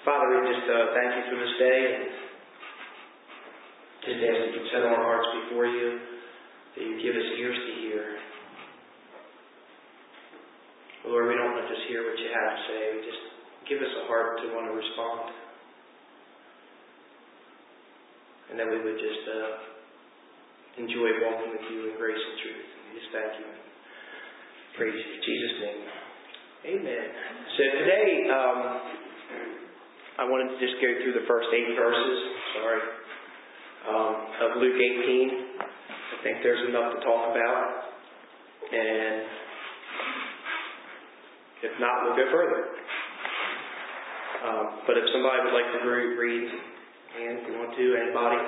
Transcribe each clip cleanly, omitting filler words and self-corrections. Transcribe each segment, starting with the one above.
Father, we just thank you for this day. And just ask that you set our hearts before you, that you give us ears to hear. Lord, we don't want to just hear what you have to say. We just give us a heart to want to respond. And that we would just enjoy walking with you in grace and truth. We just thank you and praise you. In Jesus' name. Amen. So today, I wanted to just go through the first 8 verses, of Luke 18. I think there's enough to talk about. And if not, we'll go further. But if somebody would like to read, and if you want to, anybody?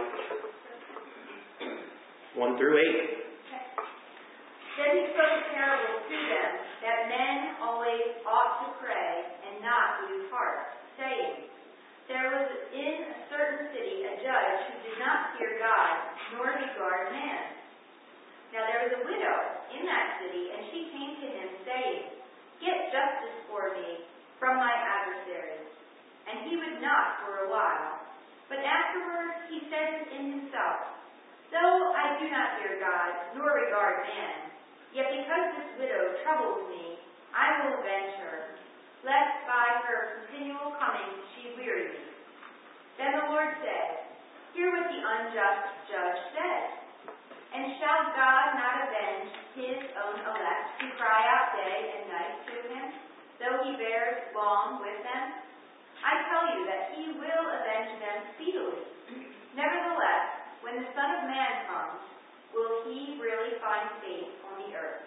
1 through 8. Then he spoke a parable to them, that men always ought to pray and not lose heart, saying, There was in a certain city a judge who did not fear God, nor regard man. Now there was a widow in that city, and she came to him, saying, Get justice for me from my adversaries. And he would not for a while. But afterwards he said in himself, Though I do not fear God, nor regard man, yet because this widow troubles me, I will avenge her, lest by her continual coming she weary me. Then the Lord said, Hear what the unjust judge says. And shall God not avenge his own elect, who cry out day and night to him, though he bears long with them? I tell you that he will avenge them speedily. Nevertheless, when the Son of Man comes, will he really find faith on the earth?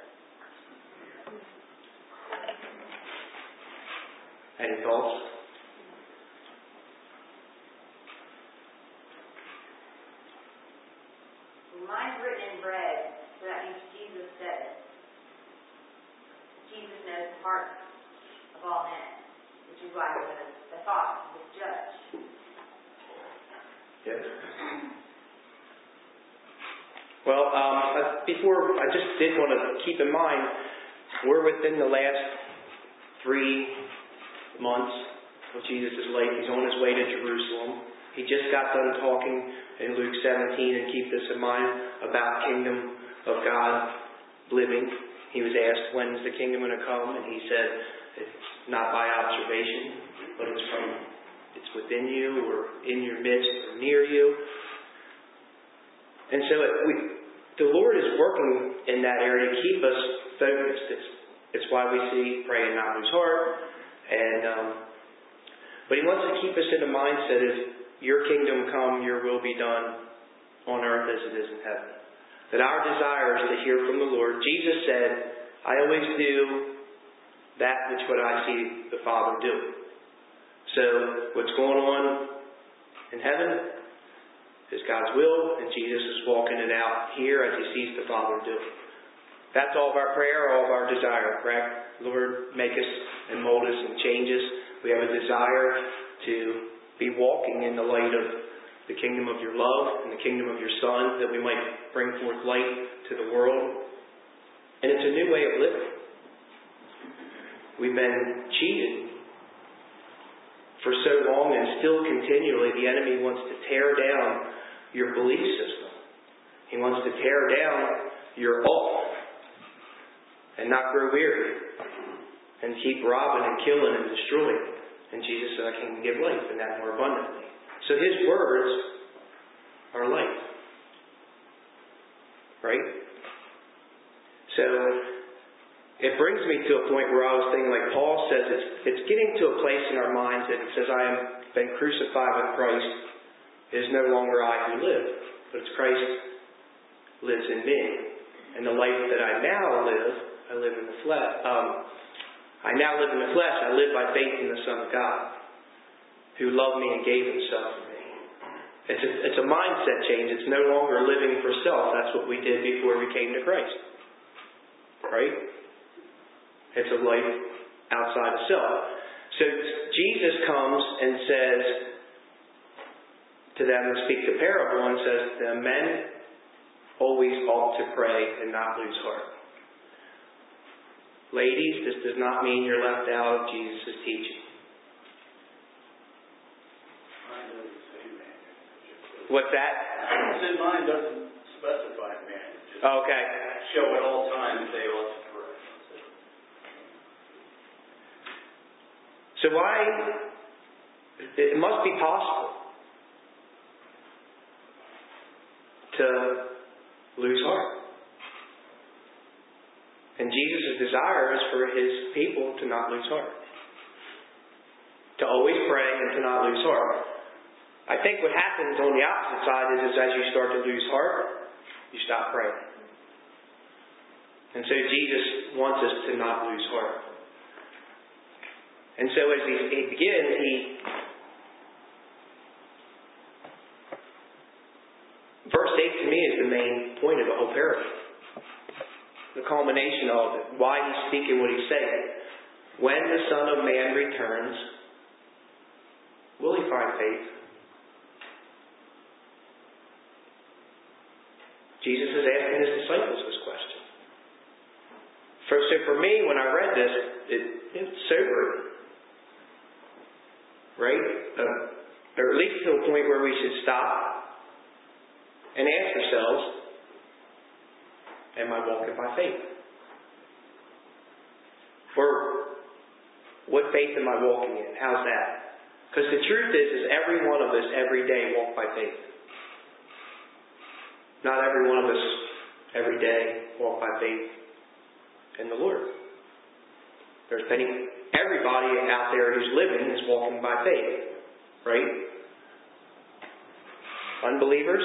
Any thoughts? Well, mine's written in red, so that means Jesus said it. Jesus knows the heart of all men, which is why he knows the thoughts of his judge. Yes. Well, before, I just did want to keep in mind, we're within the last 3 months of Jesus' life. He's on his way to Jerusalem. He just got done talking in Luke 17, and keep this in mind, about kingdom of God living. He was asked, when's the kingdom going to come? And he said, it's not by observation, but it's within you, or in your midst, or near you. And so the Lord is working in that area to keep us focused. It's why we see pray and not lose heart. But he wants to keep us in the mindset of your kingdom come, your will be done on earth as it is in heaven. That our desire is to hear from the Lord. Jesus said, I always do that which what I see the Father do. So what's going on in heaven is God's will, and Jesus is walking it out here as he sees the Father do it. That's all of our prayer, all of our desire, correct? Lord, make us and mold us and change us. We have a desire to be walking in the light of the kingdom of your love and the kingdom of your Son, that we might bring forth light to the world. And it's a new way of living. We've been cheated for so long, and still continually the enemy wants to tear down your belief system. He wants to tear down your awe and not grow weary and keep robbing and killing and destroying. And Jesus said, I can give life and that more abundantly. So his words are life. Right? So it brings me to a point where I was thinking, like Paul says, it's getting to a place in our minds that it says, I have been crucified with Christ. It is no longer I who live, but it's Christ lives in me. And the life that I now live, I live in the flesh. I now live in the flesh. I live by faith in the Son of God, who loved me and gave himself for me. It's a mindset change. It's no longer living for self. That's what we did before we came to Christ. Right? It's a life outside of self. So Jesus comes and says to them, and speak the parable, and says to them, men always ought to pray and not lose heart. Ladies, this does not mean you're left out of Jesus' teaching. What's that? Sin mine doesn't specify man. Just Okay. show at all times they ought to pray. So why? It must be possible to lose heart. And Jesus' desire is for His people to not lose heart. To always pray and to not lose heart. I think what happens on the opposite side is as you start to lose heart, you stop praying. And so Jesus wants us to not lose heart. And so as he begins, verse 8 to me is the main point of the whole parable. The culmination of it. Why he's speaking what he's saying. When the Son of Man returns, will he find faith? Jesus is asking his disciples this question. So for me, when I read this, it's sobering. Right? Or at least to a point where we should stop and ask ourselves, am I walking by faith? Or what faith am I walking in? How's that? Because the truth is every one of us every day walk by faith. Not every one of us every day walk by faith in the Lord. Everybody out there who's living is walking by faith. Right? Unbelievers,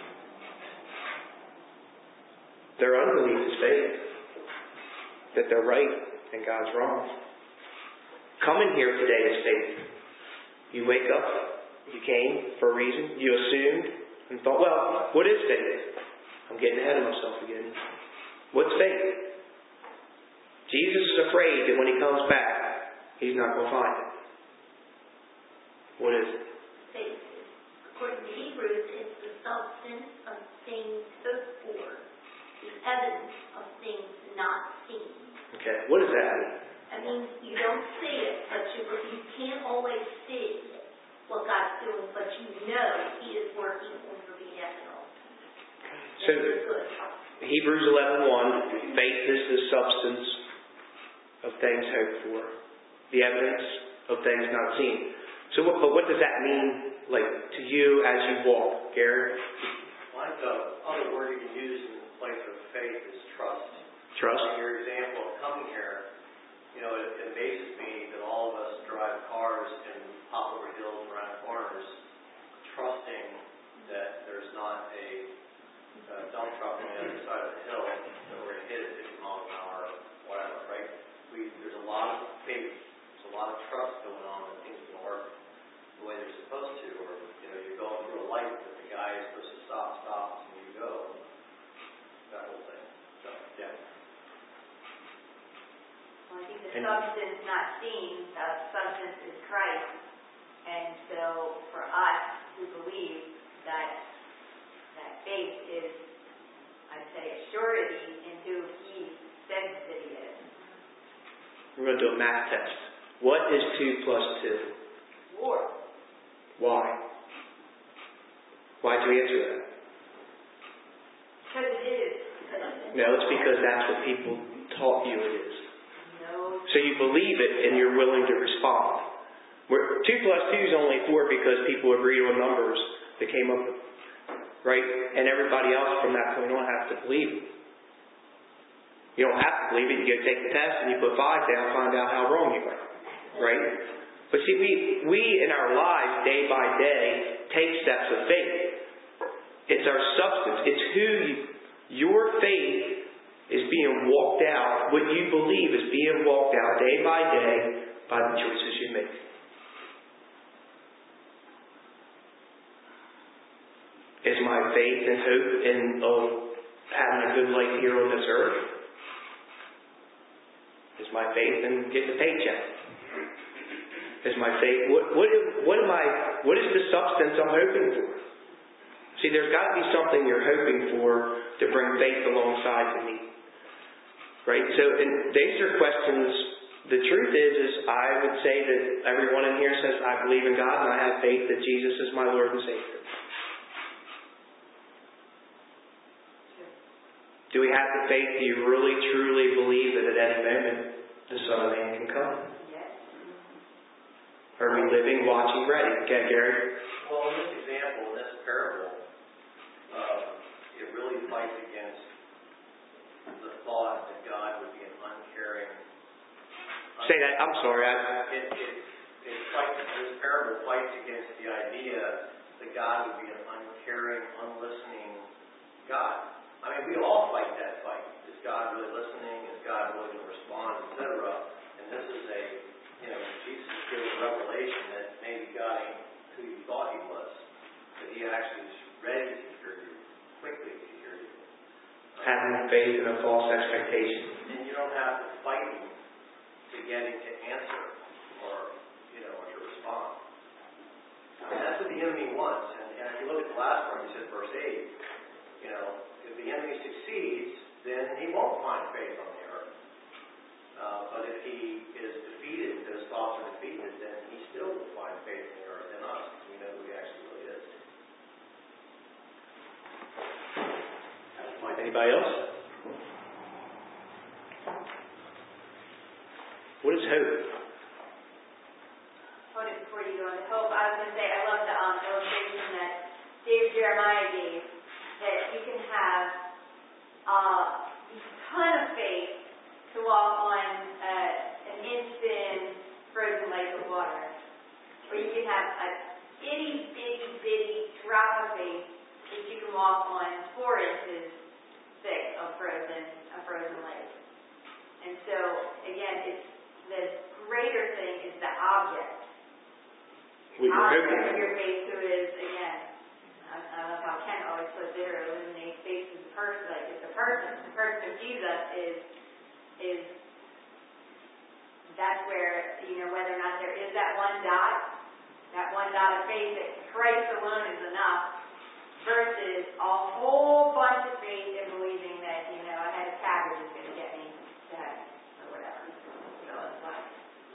their unbelief is faith. That they're right and God's wrong. Coming here today is faith. You wake up, you came for a reason, you assumed, and thought, well, what is faith? I'm getting ahead of myself again. What's faith? Jesus is afraid that when He comes back, He's not going to find it. What is it? Faith, according to Hebrews, is the substance of things hoped for, the evidence of things not seen. Okay, what does that mean? That means you don't see it, but you can't always see what God's doing, but you know He is working on your behalf and all. So, Hebrews 11:1, faith is the substance of things hoped for, the evidence of things not seen. So, but what does that mean, like, to you as you walk, Gary? Like the other word you can use in place of faith is trust. Trust? In your example of coming here, it amazes me that all of us drive cars and hop over hills around corners, trusting that there's not a dump truck on the other side of the hill that we're going to hit at 50 miles an hour or whatever, right? There's a lot of faith, there's a lot of trust going on that things are going to work the way they're supposed to, or you're going through a light that the guy is supposed to stop, and you go. That whole thing. So, yeah. Well, I think the substance not seen, the substance is Christ. And so for us who believe that faith is, I'd say, a surety in who He says that He is. We're going to do a math test. What is 2 plus 2? 4. Why? Why'd you answer that? Because it is. No, it's because that's what people taught you it is. No. So you believe it and you're willing to respond. 2 plus 2 is only 4 because people agreed on numbers that came up with, right? And everybody else from that point on has to believe it. You don't have to believe it. You go take the test and you put 5 down, find out how wrong you are, right? But see, we in our lives, day by day, take steps of faith. It's our substance. It's who your faith is being walked out. What you believe is being walked out day by day by the choices you make. Is my faith and hope in having a good life here on this earth? Is my faith in getting a paycheck? Is my faith what is the substance I'm hoping for? See, there's got to be something you're hoping for to bring faith alongside to me. Right? So, and these are questions. The truth is I would say that everyone in here says, I believe in God and I have faith that Jesus is my Lord and Savior. Do we have the faith? Do you really, truly believe that at any moment the Son of Man can come? Yes. Are we living, watching, ready? Okay, Gary? Well, in this example, in this parable, it really fights against the thought that God would be an uncaring. Say that. I'm sorry. This parable fights against the idea that God would be an uncaring, unlistening God. I mean, we all fight that fight. Is God really listening? Is God really going to respond, etc.? And this is Jesus is giving a revelation that maybe God ain't who you thought He was, that He actually is ready to hear you, quickly to hear you. Having faith in a false expectation. And you don't have to fight Him to get Him to answer or to respond. I mean, that's what the enemy wants. And if you look at the last part, he said, verse 8, if the enemy succeeds, then he won't find faith on the earth. But if he is defeated, if his thoughts are defeated, then he still will find faith on the earth in us, because we know who he actually really is. Anybody else? What is hope? Hold it before you go into hope. I was going to say, I love the illustration that David Jeremiah gave, that you can have a ton of faith to walk on an inch-thin frozen lake of water, or you can have a itty-bitty drop of faith that you can walk on 4 inches thick of frozen lake. And so, again, it's the greater thing is the object. What you're hoping. Your faith who is, again, I love how Ken always puts it, or illuminates faith as a person, like it's a person. The person of Jesus is that's where, whether or not there is that one dot of faith that Christ alone is enough, versus a whole bunch of faith in believing that, a head of cabbage is going to get me to heaven, or whatever. So it's like,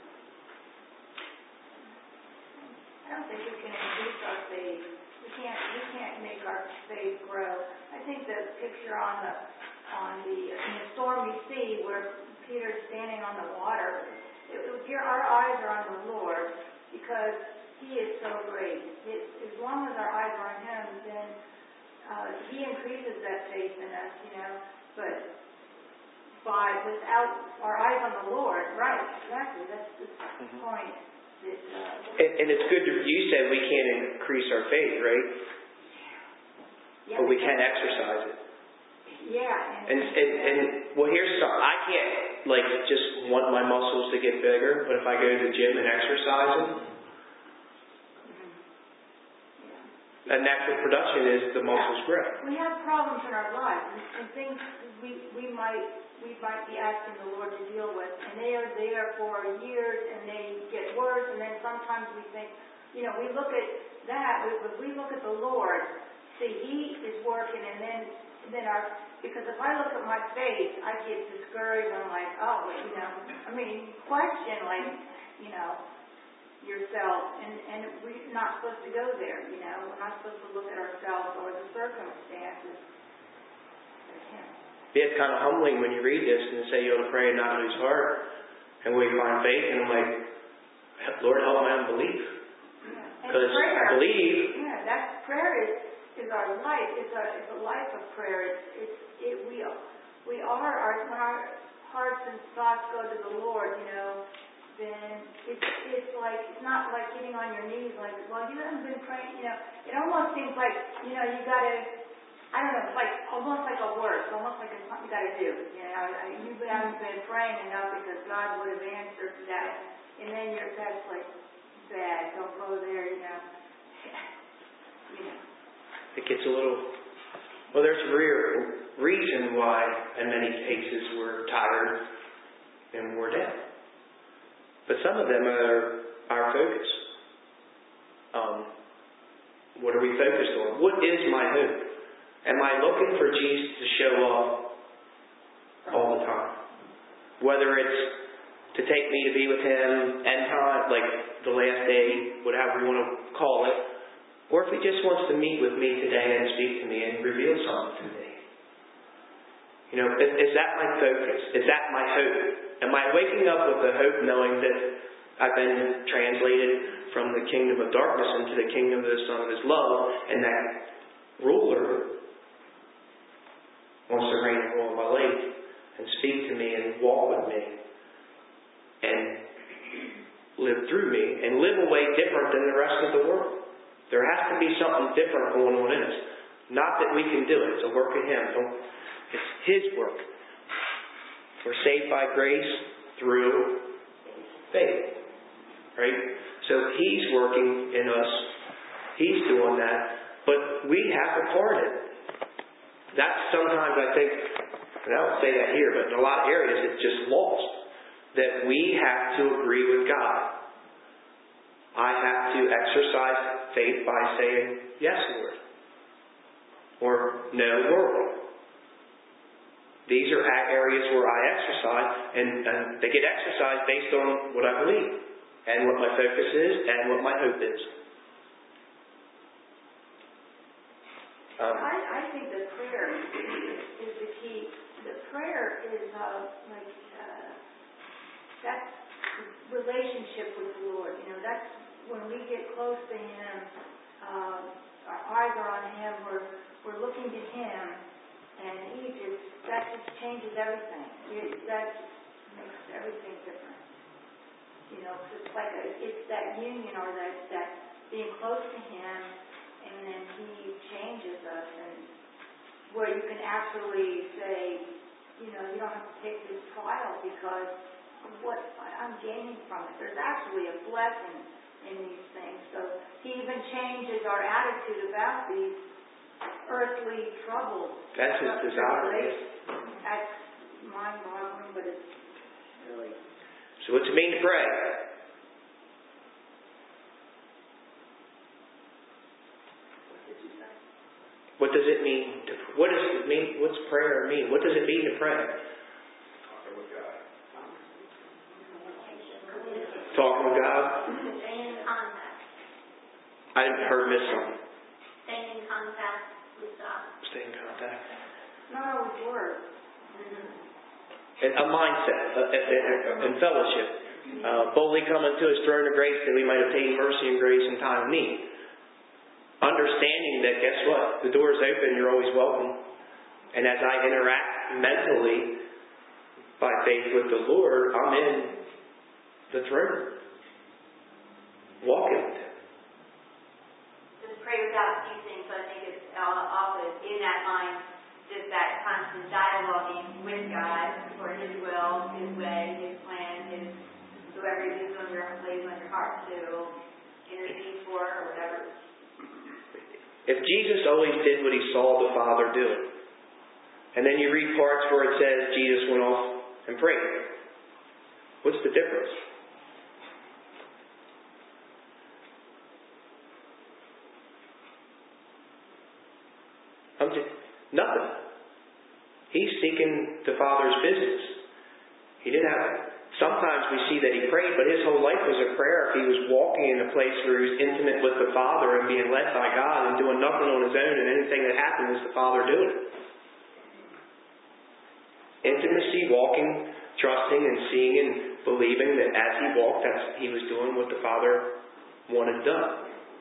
I don't think we can increase our faith. We can't make our faith grow. I think the picture in the stormy sea where Peter's standing on the water, our eyes are on the Lord because He is so great. As long as our eyes are on Him, then He increases that faith in us, But without our eyes on the Lord, right? Exactly. That's the point. And it's good you said we can't increase our faith, right? Yeah, but we can exercise it. Yeah. And well, here's something. I can't just want my muscles to get bigger, but if I go to the gym and exercise them, a natural production is the muscles grow. We have problems in our lives and things we might be asking the Lord to deal with, and they are there for years and they get worse, and then sometimes we think, we look at that, we look at the Lord, see He is working, and then because if I look at my faith, I get discouraged, I'm like, question yourself, and we're not supposed to go there, we're not supposed to look at ourselves or the circumstances. It's kind of humbling when you read this and say you ought to pray and not lose heart, and we find faith, and I'm like, Lord, help my unbelief. Because I believe. Yeah, that prayer is our life. It's a life of prayer. We are when our hearts and thoughts go to the Lord, then it's like, it's not like getting on your knees like, well, you haven't been praying, it almost seems like, you got to, I don't know, it's like almost like a work, almost like it's something you got to do. You haven't been praying enough because God would have answered that, and then that's like bad. Don't go there, It gets a little. Well, there's a reason why, in many cases, we're tired and wore down. But some of them are our focus. What are we focused on? What is my hope? Am I looking for Jesus to show up all the time? Whether it's to take me to be with Him, end time, like the last day, whatever you want to call it, or if He just wants to meet with me today and speak to me and reveal something to me. Is that my focus? Is that my hope? Am I waking up with the hope knowing that I've been translated from the kingdom of darkness into the kingdom of the Son of His love, and that ruler wants to reign and rule in my life and speak to me and walk with me and live through me and live a way different than the rest of the world. There has to be something different going on in us. Not that we can do it. It's a work of Him. It's His work. We're saved by grace through faith. Right? So He's working in us. He's doing that. But we have a part in it. That's sometimes I think, and I don't say that here, but in a lot of areas it's just lost. That we have to agree with God. I have to exercise faith by saying, yes, Lord. Or, no, Lord. These are areas where I exercise, and they get exercised based on what I believe, and what my focus is, and what my hope is. I think that prayer is the key. The prayer is that's relationship with the Lord. That's when we get close to Him. Our eyes are on Him. We're looking to Him, and that just changes everything. That makes everything different. It's like it's that union or that being close to Him, and then He changes us, and where you can actually say, you don't have to take this trial because of what I'm gaining from it. There's actually a blessing in these things. So He even changes our attitude about these earthly troubles. That's His desire. That's mind-boggling, but it's really... So what's it mean to pray? What does it mean? What's prayer mean? What does it mean to pray? Talking with God. Talking with God? Staying in contact. I heard miss something. Staying in contact with God. Stay in contact. Not always words. And a mindset and fellowship. Boldly coming to His throne of grace that we might obtain mercy and grace in time of need. Understanding that, guess what? The door is open, you're always welcome. And as I interact mentally by faith with the Lord, I'm in the throne. Walking with Him. Just pray without ceasing, so I think it's also in that mind, just that constant dialoguing with God for His will, His way, His plan, whoever He's lays on your heart to intercede for or whatever. If Jesus always did what He saw the Father doing, and then you read parts where it says Jesus went off and prayed, what's the difference? Nothing. He's seeking the Father's business. He didn't have... Sometimes we see that He prayed, but His whole life was a prayer. If He was walking in a place where He was intimate with the Father and being led by God and doing nothing on His own, and anything that happened was the Father doing it. Intimacy, walking, trusting, and seeing and believing that as He walked, He was doing what the Father wanted done.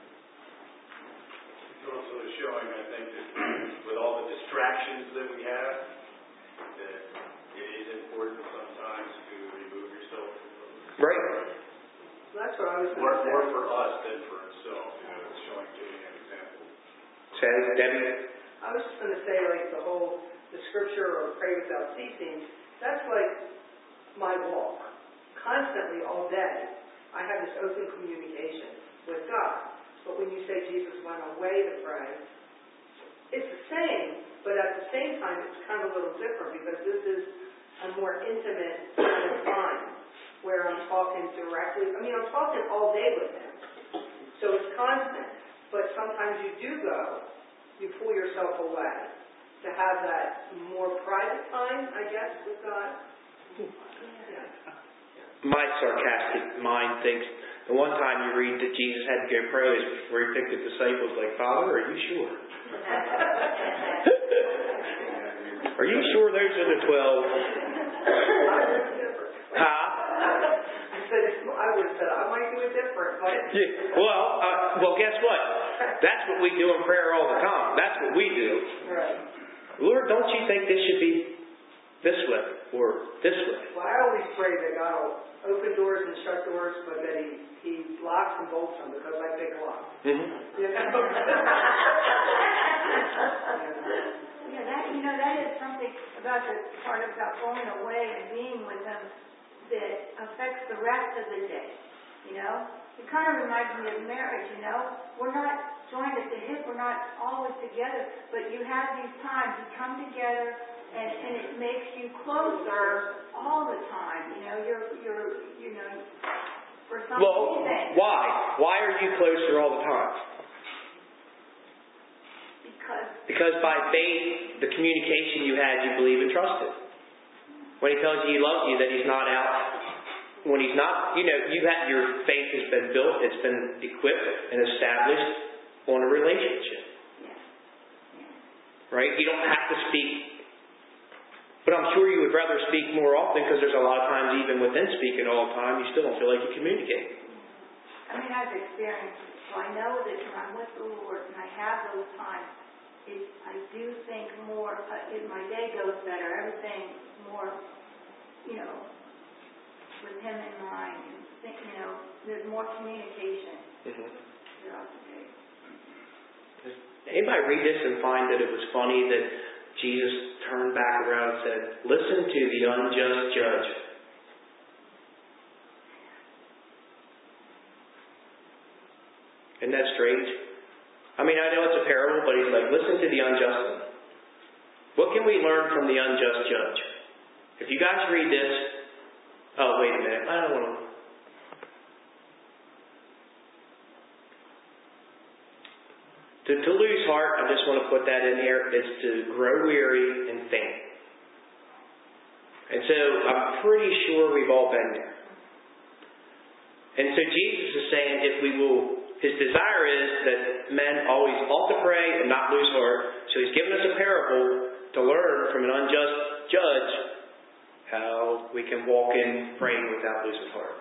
It's also showing, I think, that with all the distractions that we have, that it is important sometimes to remove yourself from those. Right. That's what I was More going to say. for us than for himself. It's showing, giving an example. Say, Debbie? I was just going to say, the scripture or pray without ceasing, that's like my walk. Constantly, all day, I have this open communication with God. But when you say Jesus went away to pray, it's the same, but at the same time, it's kind of a little different because this is a more intimate kind of time where I'm talking directly. I'm talking all day with Him. So it's constant. But sometimes you do you pull yourself away to have that more private time, I guess, with God. Yeah. My sarcastic mind thinks the one time you read that Jesus had to go pray is where He picked the disciples like, Father, are you sure? Are you sure those are the 12? Huh? I would have said, I might do it different, but... Yeah. Well, guess what? That's what we do in prayer all the time. That's what we do. Right. Lord, don't you think this should be this way or this way? Well, I always pray that God will open doors and shut doors, but that He locks and bolts them because I pick locks. Mm-hmm. Yeah, that is something about the part about going away and being with them that affects the rest of the day. It kind of reminds me of marriage. We're not joined at the hip. We're not always together, but you have these times. You come together, and it makes you closer all the time. You're for some reason. Why? Why are you closer all the time? Because by faith, the communication you had, you believe and trusted. When He tells you He loves you, that He's not out. When He's not, your faith has been built, it's been equipped and established on a relationship. Right? You don't have to speak. But I'm sure you would rather speak more often because there's a lot of times, even within speaking all the time, you still don't feel like you communicate. I've experienced it. So I know that when I'm with the Lord and I have those times, I do think more, my day goes better, everything more, with Him in mind. And there's more communication throughout the day. Anybody read this and find that it was funny that Jesus turned back around and said, "Listen to the unjust judge." Isn't that strange? I know it's a parable, but He's like, listen to the unjust one. What can we learn from the unjust judge? If you guys read this... Oh, wait a minute. I don't want to... To lose heart, I just want to put that in here, is to grow weary and faint. And so I'm pretty sure we've all been there. And so Jesus is saying His desire is that men always ought to pray and not lose heart. So He's given us a parable to learn from an unjust judge how we can walk in praying without losing heart.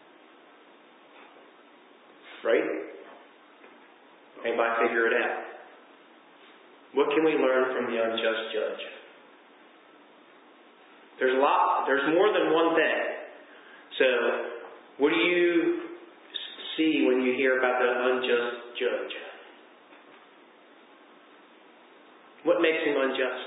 Right? Anybody figure it out? What can we learn from the unjust judge? There's a lot. There's more than one thing. So, what do you see when you hear about the unjust judge? What makes him unjust?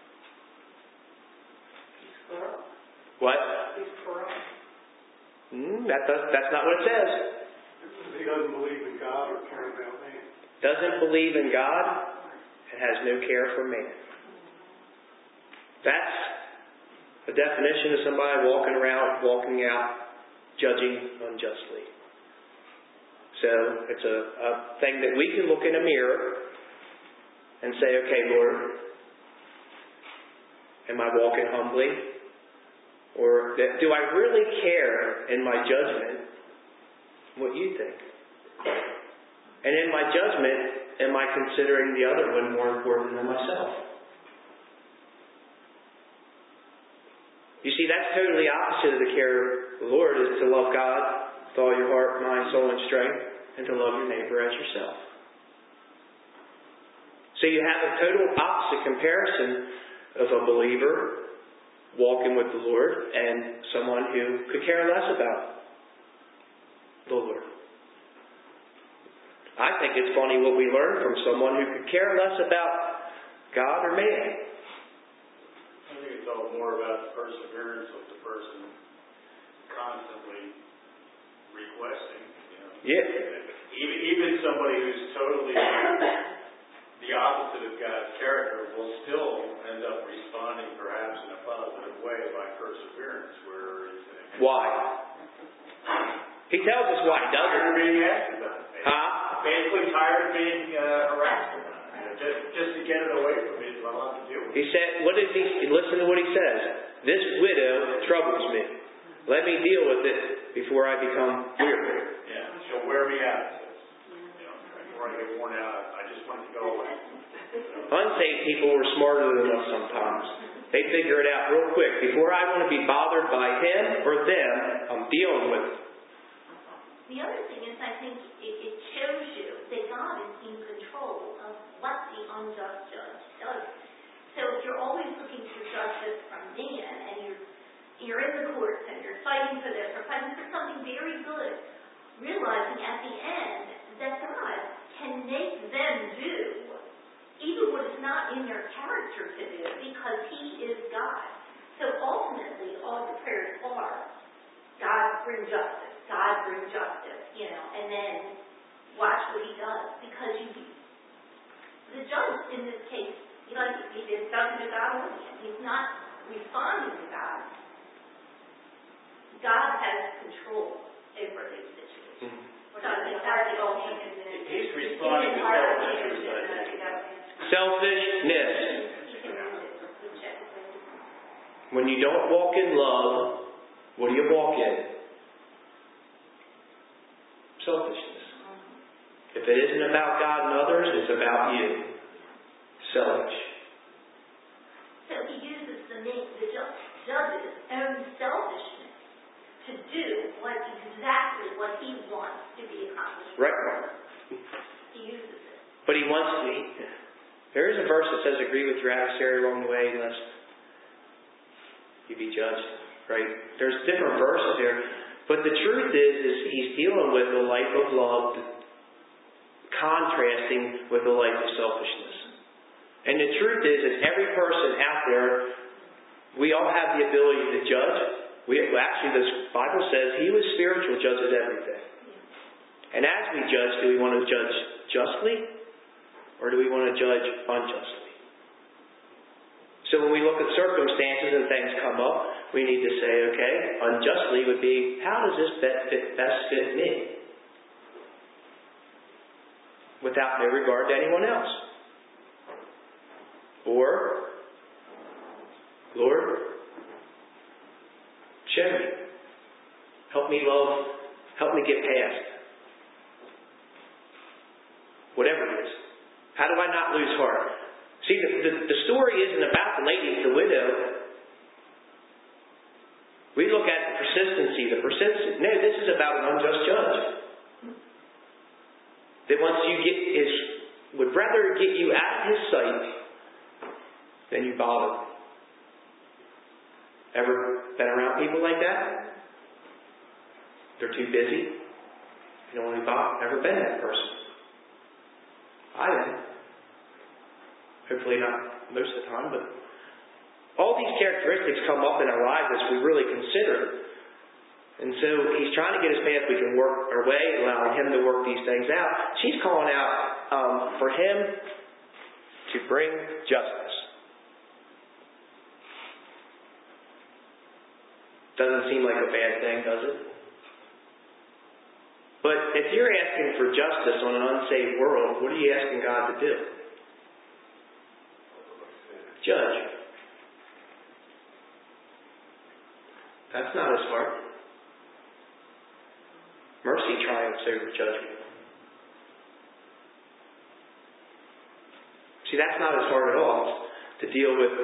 He's corrupt. What? He's corrupt. That's not what it says. He doesn't believe in God or care about man. Doesn't believe in God and has no care for man. That's a definition of somebody walking out, judging unjustly. So it's a thing that we can look in a mirror and say, okay, Lord, am I walking humbly? Or do I really care in my judgment what you think? And in my judgment, am I considering the other one more important than myself? You see, that's totally opposite of the care of the Lord, is to love God with all your heart, mind, soul, and strength, and to love your neighbor as yourself. So you have a total opposite comparison of a believer walking with the Lord and someone who could care less about the Lord. I think it's funny what we learn from someone who could care less about God or man. I think it's all more about the perseverance of the person constantly requesting. Yeah. Even somebody who's totally the opposite of God's character will still end up responding perhaps in a positive way by perseverance. Why? He tells us why he does it. Tired of being asked about it. Huh? Basically tired of being harassed about it. Just to get it away from me, so I don't have to deal with it. He said, listen to what he says. This widow troubles me. Let me deal with it before I become weary. Yeah, she'll wear me out. Before I get worn out, I just want to go away. Unsaved people are smarter than us sometimes. They figure it out real quick. Before I want to be bothered by him or them, I'm dealing with it. The other thing is, I think it shows you that God is in control of what the unjust judge does. So if you're always looking for justice from man, and you're in the courts and you're fighting for this or fighting for something very good, realizing at the end that God can make them do even what is not in their character to do, because He is God. So ultimately, all the prayers are, God bring justice, God bring justice, and then watch what He does. Because the judge in this case, he is talking to God only. He's not responding to God. God has control over these situations. He's responding to self-interest, I think. Selfishness. When you don't walk in love, what do you walk in? Selfishness. If it isn't about God and others, it's about you. Selfish. So he uses the judge's own selfishness to do exactly what he wants to be accomplished. Right. He uses it. But he wants to. There is a verse that says, agree with your adversary along the way, lest you be judged. Right? There's different verses there. But the truth is he's dealing with a life of love, contrasting with a life of selfishness. And the truth is every person out there, we all have the ability to judge. Actually, the Bible says He who is spiritual judges everything. And as we judge, do we want to judge justly? Or do we want to judge unjustly? So when we look at circumstances and things come up, we need to say, okay, unjustly would be, how does this best fit me? Without no regard to anyone else. Or, Lord, show me. Help me love. Help me get past. Whatever it is. How do I not lose heart? See, the story isn't about the lady, the widow. We look at the persistency. No, this is about an unjust judge. That once would rather get you out of his sight than you bother. Ever been around people like that? They're too busy. You don't want to be bothered. Never been that person. I am. Hopefully not most of the time, but all these characteristics come up in our lives as we really consider it. And so he's trying to get us past, we can work our way, allowing him to work these things out. She's calling out for him to bring justice. Doesn't seem like a bad thing, does it? But if you're asking for justice on an unsaved world, what are you asking God to do? Judge. That's not his heart. Mercy triumphs over judgment. See, that's not his heart at all. To deal with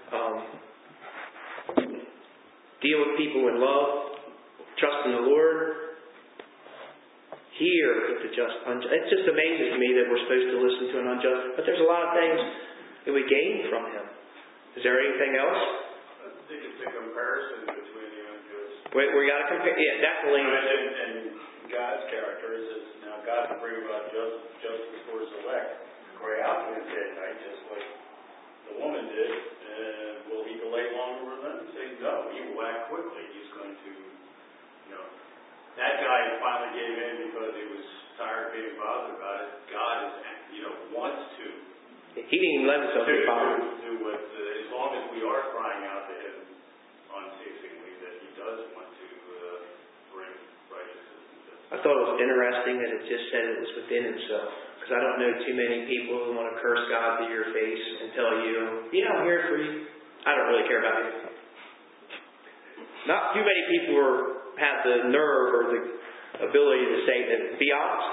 people in love, trust in the Lord. Hear the just unjust. It just amazes me that we're supposed to listen to an unjust. But there's a lot of things that we gain from him. Is there anything else? I think it's a comparison between the unjust. We got to compare. Yeah, definitely. And God's character is now God can bring about justice for his elect. Cry out to him day and night, just like the woman did. And will he delay longer with them? Say no. He will act quickly. He's going to, that guy finally gave in because he was tired of being bothered about it. God is, wants to. He didn't even let himself be bothered. Do what, as long as we are crying out to him unceasingly, that he does want to bring righteousness. I thought it was interesting that it just said it was within himself. Because I don't know too many people who want to curse God to your face and tell you, yeah, I'm here for you. I don't really care about you. Not too many people have the nerve or the ability to say that. Be honest.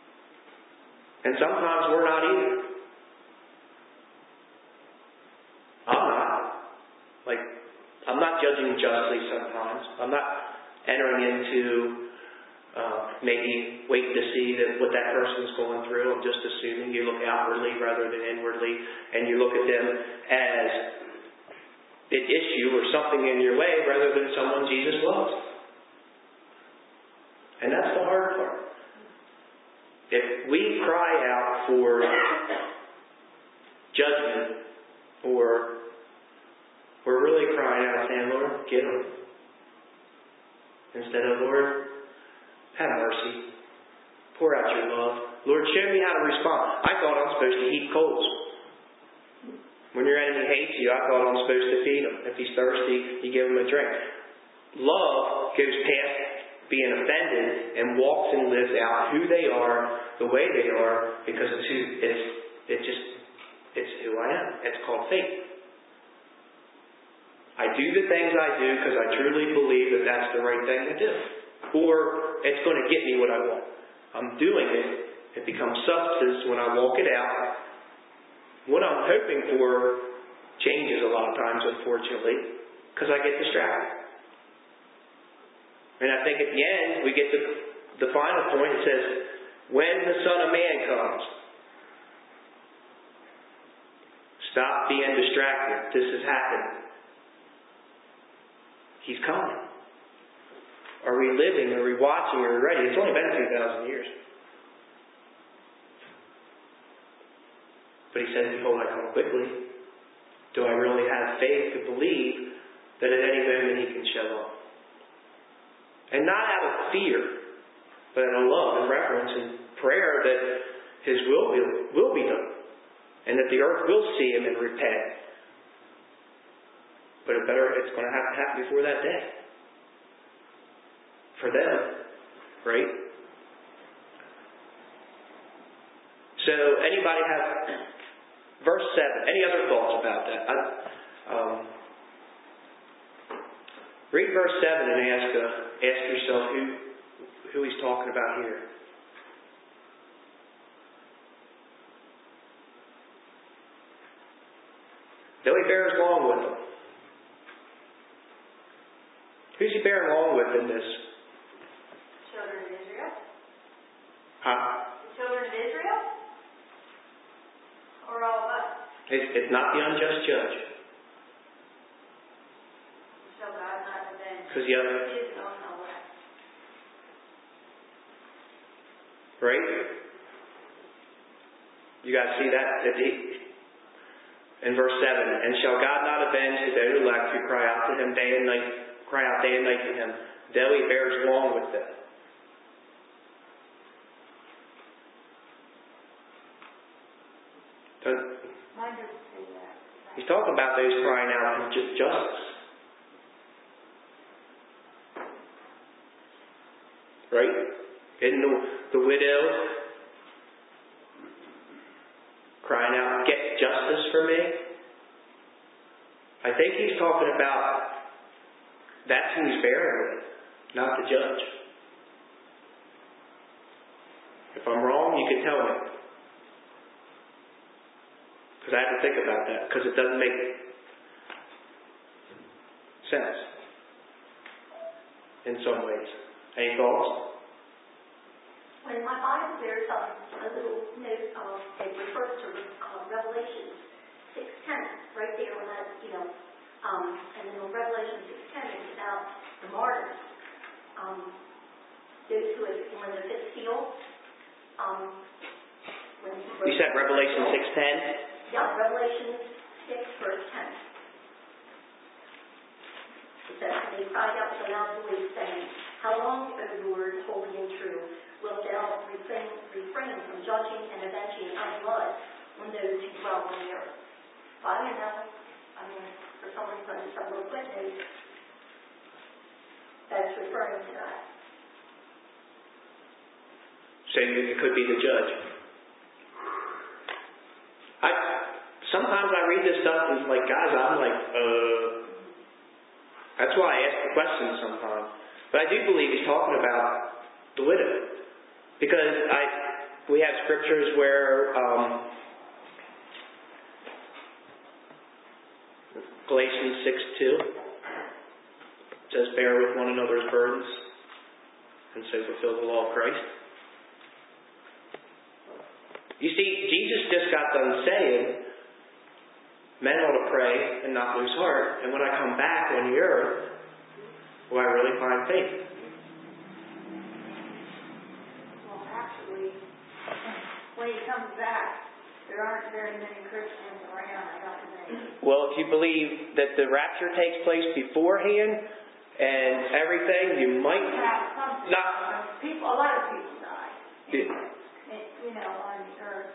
And sometimes we're not either. I'm not judging justly sometimes. I'm not entering into maybe wait to see what that person's going through. I'm just assuming. You look outwardly rather than inwardly, and you look at them as an issue or something in your way rather than someone Jesus loves. And that's the hard part. If we cry out for judgment, or we're really crying out saying, Lord, get them, instead of, Lord, have mercy, pour out your love. Lord, show me how to respond. I thought I'm supposed to heap coals. When your enemy hates you, I thought I'm supposed to feed him. If he's thirsty, you give him a drink. Love goes past being offended and walks and lives out who they are, the way they are, because it's who I am. It's called faith. I do the things I do because I truly believe that that's the right thing to do. Or it's going to get me what I want. I'm doing it. It becomes substance when I walk it out. What I'm hoping for changes a lot of times, unfortunately, because I get distracted. And I think at the end, we get to the final point. It says, when the Son of Man comes, stop being distracted. This has happened. He's coming. Are we living? Are we watching? Are we ready? It's only been 2,000 years. But he says, behold, I come quickly. Do I really have faith to believe that at any moment he can show up? And not out of fear, but out of love and reverence and prayer that his will be done. And that the earth will see him and repent. But it's going to have to happen before that day. For them. Right? So, anybody have verse 7? Any other thoughts about that? Read verse 7 and ask yourself who he's talking about here. Though he bears along with them. Who's he bearing along with in this? Children of Israel? Huh? The children of Israel? Or all of us? It's not the unjust judge. Shall God not avenge Because his own elect? Right? You guys see that? In verse 7, and shall God not avenge his own elect who cry out to him day and night to him, though he bears along with them? Mine doesn't say that. He's talking about those crying out for justice. Right? Isn't the widow crying out, get justice for me? I think he's talking about that's who he's bearing with, not the judge. If I'm wrong, you can tell me. Because I have to think about that, because it doesn't make sense in some ways. Any thoughts? When my Bible there's a little note it refers to Revelation 6:10, right there when that, and then in Revelation 6:10 it's about the martyrs. Those who had, when the fifth seal, You said Revelation 6:10? Yeah, Revelation 6, verse 10. It says, and they cried out with a loud voice, saying, how long, O Lord, holy and true, wilt thou refrain from judging and avenging our blood on those who dwell on the earth? Well, I don't know. For some reason, I just have a little footnote that's referring to that. So it could be the judge. Sometimes I read this stuff and guys, I'm that's why I ask the questions sometimes. But I do believe he's talking about the widow. Because we have scriptures where Galatians 6:2 says, bear with one another's burdens, and so fulfill the law of Christ. You see, Jesus just got done saying, men ought to pray and not lose heart. And when I come back on the earth, will I really find faith? Well, actually, when he comes back, there aren't very many Christians around, I don't think. Well, if you believe that the rapture takes place beforehand and everything, you might Have something. not. People, a lot of people die. Yeah. On the earth.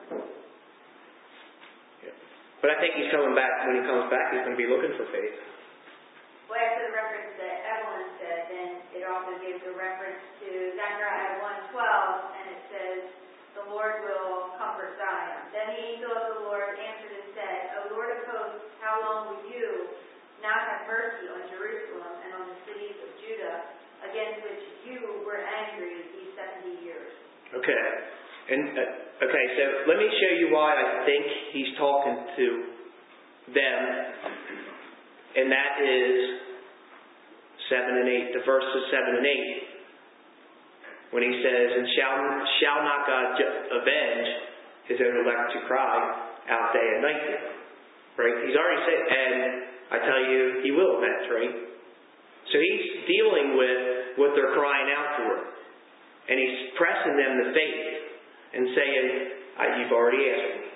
But I think he's coming back. When he comes back, he's going to be looking for faith. Well, after the reference that Evelyn said, then it also gives a reference to Zechariah 1:12, and it says, the Lord will comfort Zion. Then the angel of the Lord answered and said, O Lord of hosts, how long will you not have mercy on Jerusalem and on the cities of Judah, against which you were angry these 70 years? Okay. Okay, so let me show you why I think he's talking to them. And that is 7 and 8, the verses 7 and 8. When he says, and shall not God avenge his own elect to cry out day and night? Right? He's already said, and I tell you, he will avenge, right? So he's dealing with what they're crying out for. And he's pressing them to faith and saying, you've already asked me.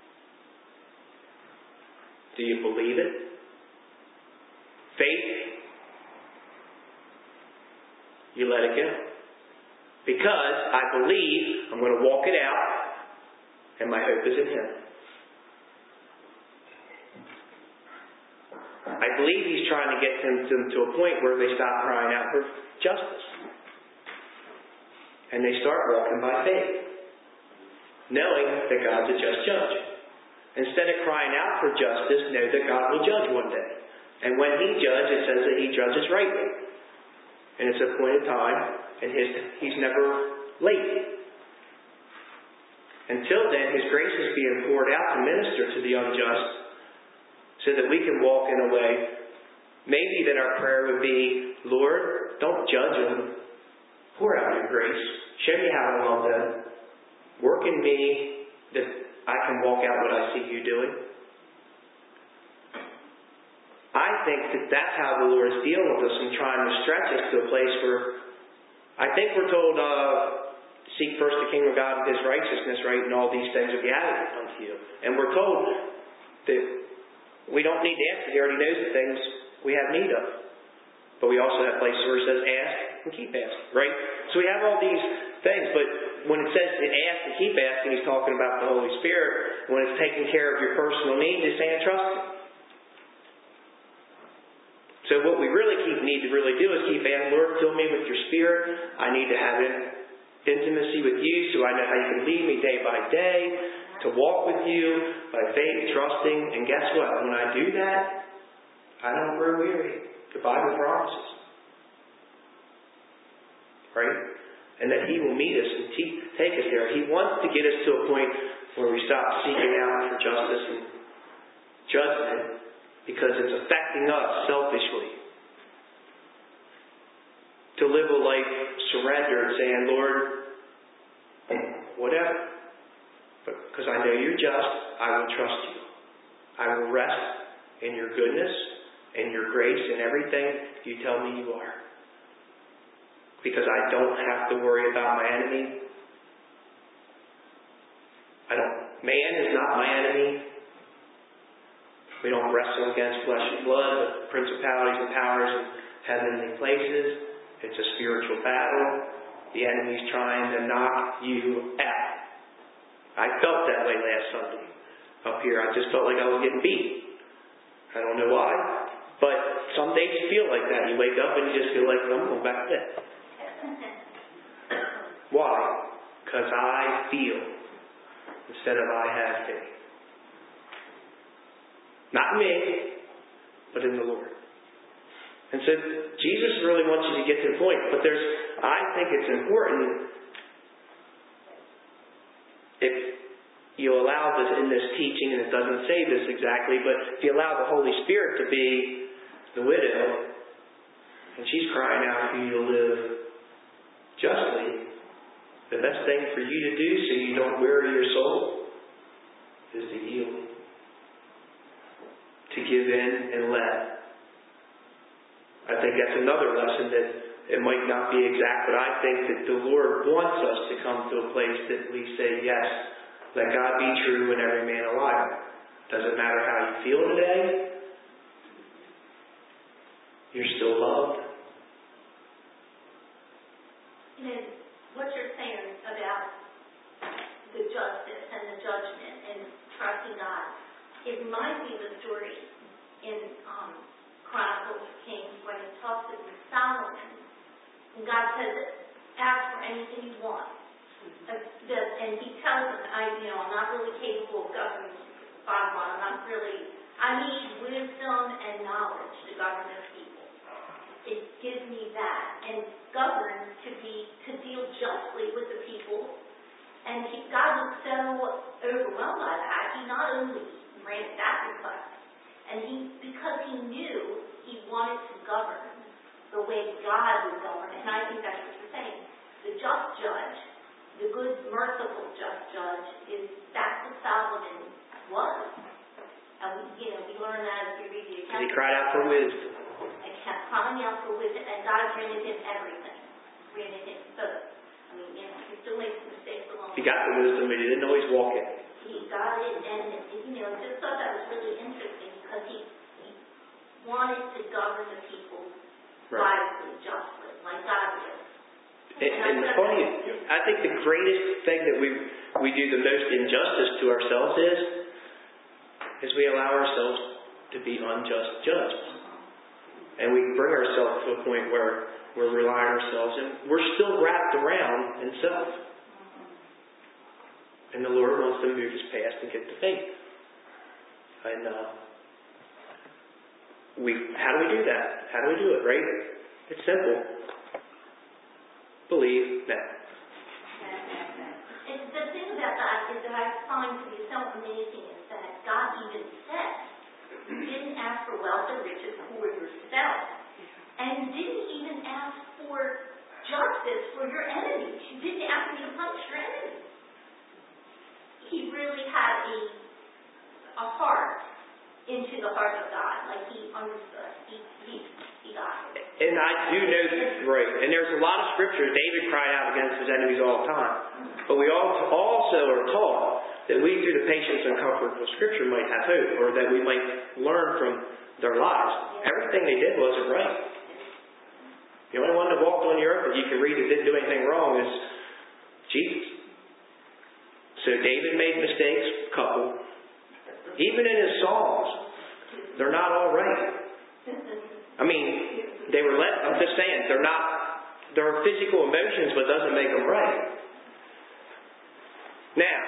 Do you believe it? Faith, you let it go. Because I believe I'm going to walk it out, and my hope is in Him. I believe He's trying to get them to a point where they stop crying out for justice. And they start walking by faith, knowing that God's a just judge. Instead of crying out for justice, know that God will judge one day. And when He judges, it says that He judges rightly. And it's appointed time, and He's never late. Until then, His grace is being poured out to minister to the unjust, so that we can walk in a way, maybe that our prayer would be, Lord, don't judge them. Pour out your grace. Show me how to love them. Work in me that I can walk out what I see you doing. I think that that's how the Lord is dealing with us and trying to stretch us to a place where I think we're told, seek first the kingdom of God and His righteousness, right? And all these things will be added unto you. And we're told that we don't need to ask, because He already knows the things we have need of. But we also have places where it says ask and keep asking, right? So we have all these things, but when it says to ask and keep asking, He's talking about the Holy Spirit. When it's taking care of your personal needs, it's saying trust Him. So what we really need to do is keep asking, Lord, fill me with your Spirit. I need to have intimacy with you so I know how you can lead me day by day, to walk with you by faith, trusting. And guess what? When I do that, I don't grow weary. The Bible promises. Right? And that He will meet us and take us there. He wants to get us to a point where we stop seeking out for justice and judgment, because it's affecting us selfishly. To live a life surrendered, saying, Lord, whatever. But because I know you're just, I will trust you. I will rest in your goodness and your grace and everything you tell me you are. Because I don't have to worry about my enemy. Man is not my enemy. We don't wrestle against flesh and blood, but principalities and powers in heavenly places. It's a spiritual battle. The enemy's trying to knock you out. I felt that way last Sunday up here. I just felt like I was getting beat. I don't know why, but some days you feel like that. You wake up and you just feel like, I'm going back to bed. Why? Because I feel instead of I have faith. Not in me, but in the Lord. And so Jesus really wants you to get to the point. But I think it's important if you allow this in this teaching, and it doesn't say this exactly, but if you allow the Holy Spirit to be the widow and she's crying out for you to live justly, the best thing for you to do so you don't weary your soul is to yield. To give in and let. I think that's another lesson that it might not be exact, but I think that the Lord wants us to come to a place that we say, yes, let God be true and every man a liar. Doesn't matter how you feel today. You're still loved. You know, what you're saying about the justice and the judgment and trusting God, it reminds me of a story in Chronicles of Kings when it talks about Solomon. And God says, ask for anything you want. And he tells him, I'm not really capable of governing bottom line. I need wisdom and knowledge to govern this people. It gives me that. And govern to deal justly with the people. And God was so overwhelmed by that, he not only granted that request, and because he knew he wanted to govern the way God would govern, and I think that's what you're saying. The just judge, the good, merciful just judge, that's what Solomon was. And we learn that as we read the account. He cried out for wisdom. And kept crying out for wisdom, and God granted him everything. Granted him both. He still makes mistakes along the way. He got the wisdom, but he didn't always walk it. He got it, and just thought that was really interesting because he wanted to govern the people wisely, justly, like God did. And the funny, I think the greatest thing that we do the most injustice to ourselves is we allow ourselves to be unjust judged. And we bring ourselves to a point where we're relying on ourselves, and we're still wrapped around in self. And the Lord wants to move us past and get to faith. And how do we do that? How do we do it, right? It's simple. Believe now. And the thing about that is that I find to be so amazing is that God even said, you didn't ask for wealth or riches for yourself. And you didn't even ask for justice for your enemies. You didn't ask me to punish your enemies. He really had a heart into the heart of God. Like he understood. He got it. And I do know, right, and there's a lot of scriptures. David cried out against his enemies all the time. But we also are taught that we, through the patience and comfort of Scripture, might have hope, or that we might learn from their lives. Everything they did wasn't right. The only one that walked on the earth that you can read that didn't do anything wrong is Jesus. So David made mistakes, a couple. Even in his songs, they're not all right. I mean, I'm just saying, they're physical emotions, but doesn't make them right. Now.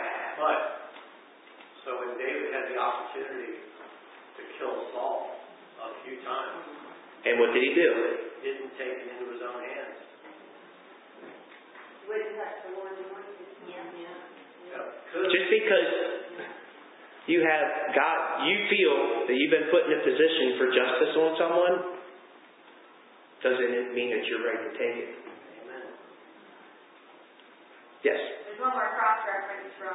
So when David had the opportunity to kill Saul a few times. And what did he do? Didn't take it into his own hands. Wouldn't touch the Lord's anointed. Just because you have God, you feel that you've been put in a position for justice on someone, doesn't it mean that you're ready to take it? Amen. Yes. There's one more cross-reference from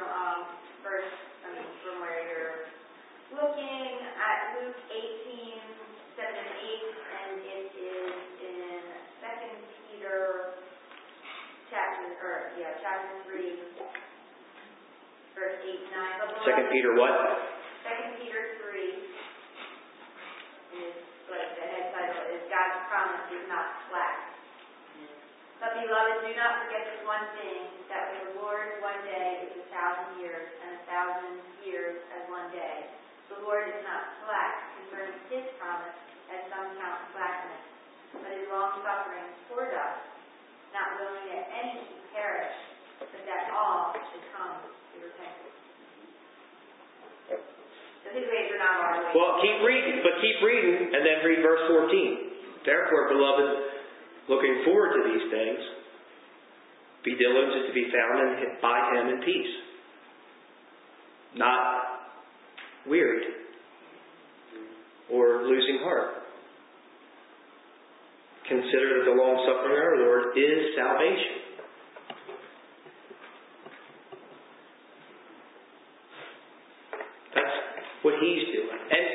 where you're looking at Luke 18:7 and 8, and it is in 2 Peter chapter 3, verse 8 and 9. 2 Peter what? 2 Peter 3 is like the head title is God's promise is not slack. But beloved, do not forget this one thing, that with the Lord 1 day is 1,000 years, and 1,000 years as 1 day. The Lord is not slack concerning his promise, as some count slackness, but is long-suffering toward us, not willing that any should perish, but that all should come to repentance. So his ways are not our ways. Well, keep reading, and then read verse 14. Therefore, beloved, looking forward to these things, be diligent to be found by him in peace, not wearied or losing heart. consider that the long-suffering of our Lord is salvation. That's what He's doing. And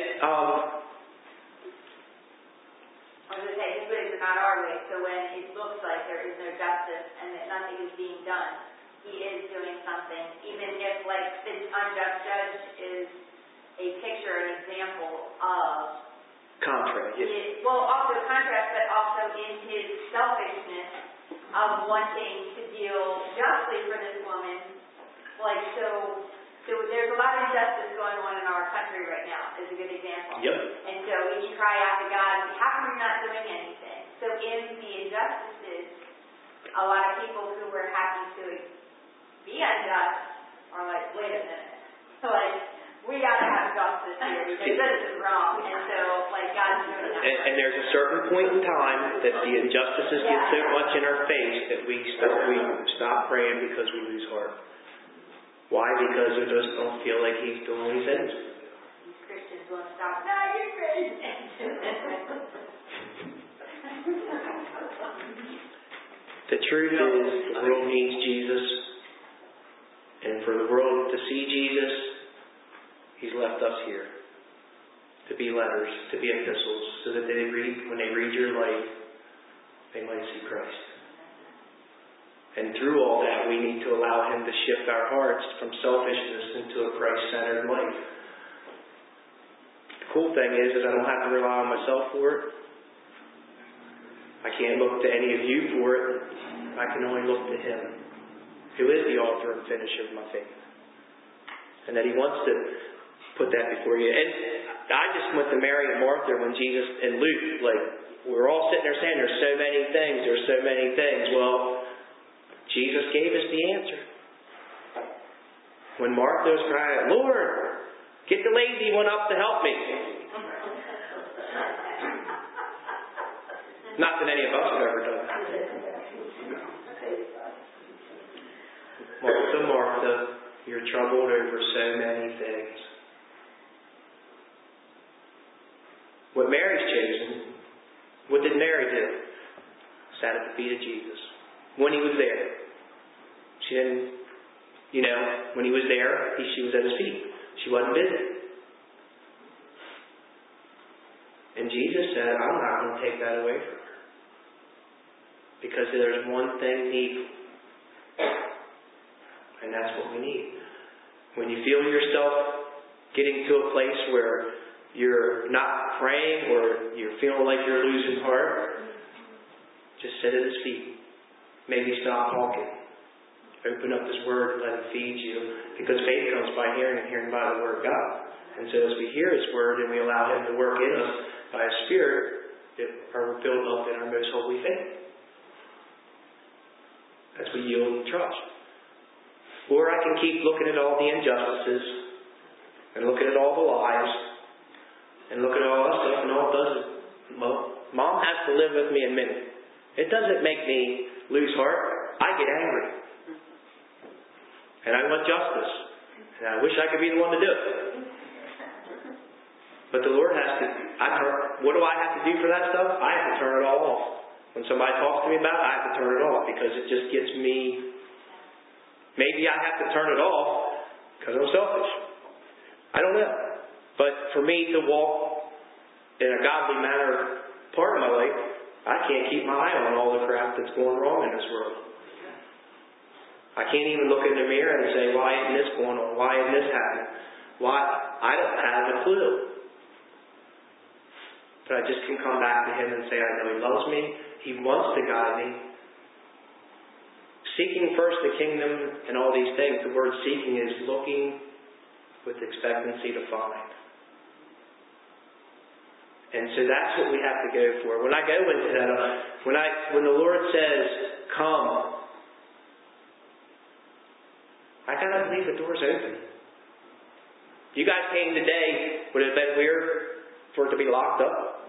I was going to say, His ways are not our ways. So when it looks like there is no justice and that nothing is being done, He is doing something. Even if, like, the unjust judge is a picture, an example of contrast. well, also contrast, but also in His selfishness of wanting to deal justly for this woman. Like, so there's a lot of injustice going on in our country right now, is a good example. Yep. And so we can cry out to God, how come you're not doing anything? So in the injustices, a lot of people who were happy to be unjust are like, wait a minute. Like, we got to have justice here because this is wrong. And so, like, God's doing that. And there's a certain point in time that the injustices get so much in our face that we stop praying because we lose heart. Why? Because we just don't feel like He's doing what He says. These Christians won't stop. No, you're crazy. The truth is, the world needs Jesus. And for the world to see Jesus, He's left us here. To be letters, to be epistles, so that when they read your life, they might see Christ. And through all that, we need to allow Him to shift our hearts from selfishness into a Christ-centered life. The cool thing is I don't have to rely on myself for it. I can't look to any of you for it. I can only look to Him, who is the author and finisher of my faith. And that He wants to put that before you. And I just went to Mary and Martha when Jesus and Luke, like, we were all sitting there saying, there's so many things. Well, Jesus gave us the answer. When Martha was crying, Lord, get the lazy one up to help me. Not that any of us have ever done that. Martha, Martha, you're troubled over so many things. What Mary's chosen, what did Mary do? Sat at the feet of Jesus. When He was there. She didn't, when He was there, she was at His feet. She wasn't busy. And Jesus said, I'm not going to take that away from her. Because there's one thing needful. And that's what we need. When you feel yourself getting to a place where you're not praying or you're feeling like you're losing heart, just sit at His feet. Maybe stop talking. Open up His Word and let Him feed you. Because faith comes by hearing and hearing by the Word of God. And so as we hear His Word and we allow Him to work in us by His Spirit, we're built up in our most holy faith. As we yield and trust. Or I can keep looking at all the injustices and looking at all the lies and looking at all that stuff, and all it does is, Mom has to live with me a minute. It doesn't make me lose heart. I get angry. And I want justice. And I wish I could be the one to do it. But the Lord has to, what do I have to do for that stuff? I have to turn it all off. When somebody talks to me about it, I have to turn it off because it just gets me, maybe I have to turn it off because I'm selfish. I don't know. But for me to walk in a godly manner part of my life, I can't keep my eye on all the crap that's going wrong in this world. I can't even look in the mirror and say, why isn't this going on? Why isn't this happening? Why? I don't have a clue. But I just can come back to Him and say, I know He loves me. He wants to guide me. Seeking first the kingdom and all these things, the word seeking is looking with expectancy to find. And so that's what we have to go for. When I go into that, when the Lord says, come, I gotta believe the door's open. You guys came today, would it have been weird for it to be locked up?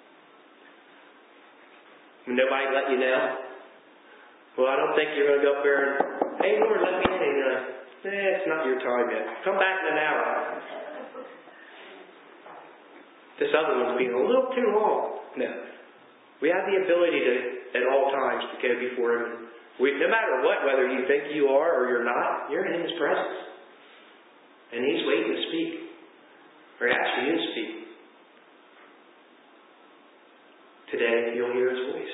Nobody let you know? Well, I don't think you're going to go up there and, hey Lord, let me in. And you're like, it's not your time yet. Come back in an hour. This other one's being a little too long. No. We have the ability to, at all times, to go before Him. No matter what, whether you think you are or you're not, you're in His presence. And He's waiting to speak. Or actually is speaking. Today, you'll hear His voice.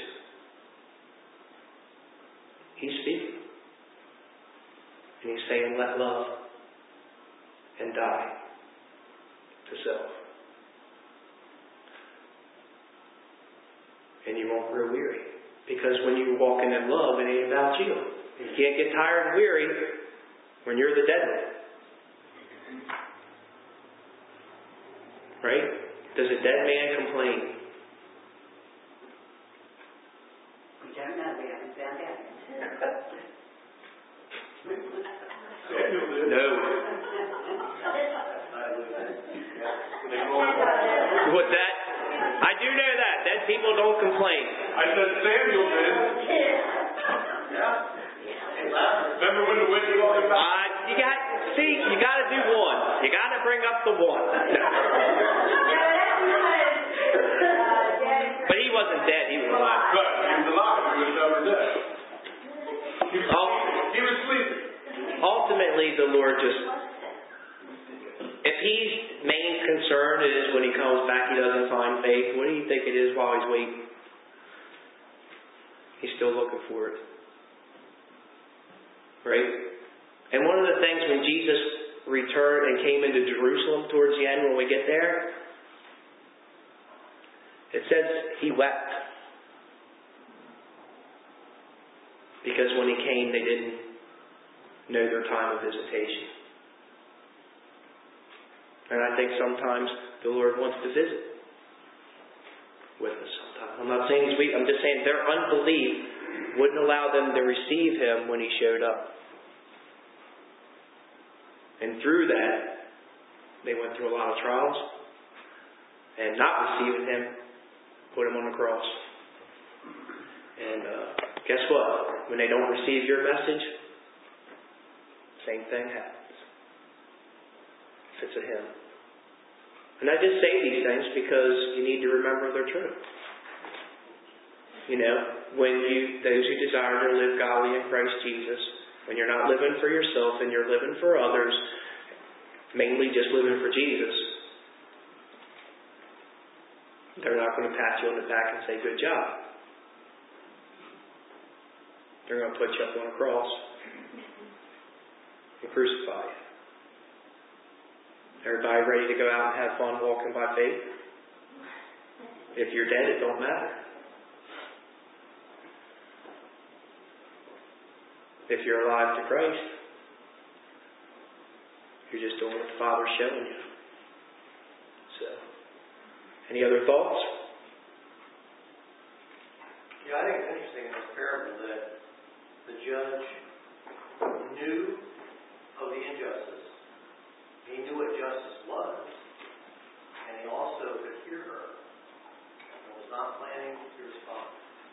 He's speaking. And He's saying, let love and die to self. And you won't grow weary. Because when you're walking in love, it ain't about you. You can't get tired and weary when you're the dead one. Right? Does a dead man complain? We don't know. We haven't found out. No. What's that? I do know that. Dead people don't complain. I said Samuel did. Remember when the witch called him back? You got to do one. You got to bring up the one. But he wasn't dead. He was alive. Good. He was alive. He was never dead. He was sleeping. Ultimately, the Lord just... If His main concern is when He comes back He doesn't find faith, what do you think it is while He's waiting? He's still looking for it. Right? And one of the things when Jesus returned and came into Jerusalem towards the end, when we get there, it says He wept. Because when He came, they didn't know their time of visitation. And I think sometimes the Lord wants to visit with us sometimes. I'm not saying He's weak. I'm just saying their unbelief wouldn't allow them to receive Him when He showed up. And through that, they went through a lot of trials. And not receiving Him, put Him on the cross. And guess what? When they don't receive your message, same thing happens. If it's a hymn. And I just say these things because you need to remember they're true. You know, those who desire to live godly in Christ Jesus, when you're not living for yourself and you're living for others, mainly just living for Jesus, they're not going to pat you on the back and say, good job. They're going to put you up on a cross and crucify you. Everybody ready to go out and have fun walking by faith? If you're dead, it don't matter. If you're alive to Christ, you're just doing what the Father's showing you. So, any other thoughts? Yeah, I think it's interesting in this parable that the judge knew of the injustice. He knew what justice was, and he also could hear her, and was not planning to respond.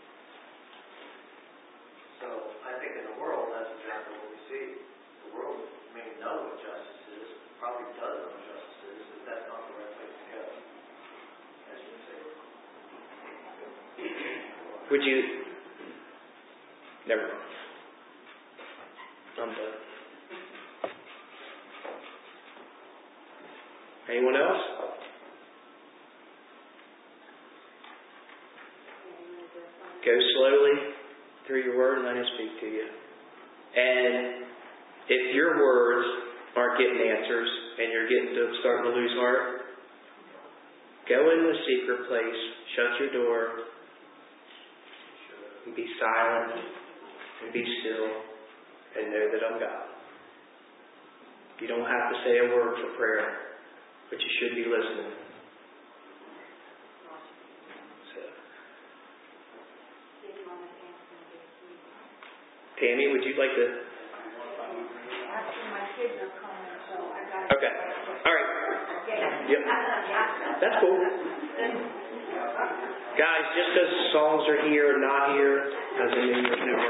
So I think in the world, that's exactly what we see. The world may know what justice is, probably does know what justice is, but that's not the right place to go, as you say. Would you... Never mind. I'm done. Anyone else? Go slowly through your word and let Him speak to you. And if your words aren't getting answers and you're starting to lose heart, go into the secret place, shut your door, and be silent and be still and know that I'm God. You don't have to say a word for prayer, but you should be listening. So. Tammy, would you like to? Actually, my kids are coming, so I got to... Okay. All right. Yep. That's cool. Guys, just because songs are here or not here doesn't mean there's no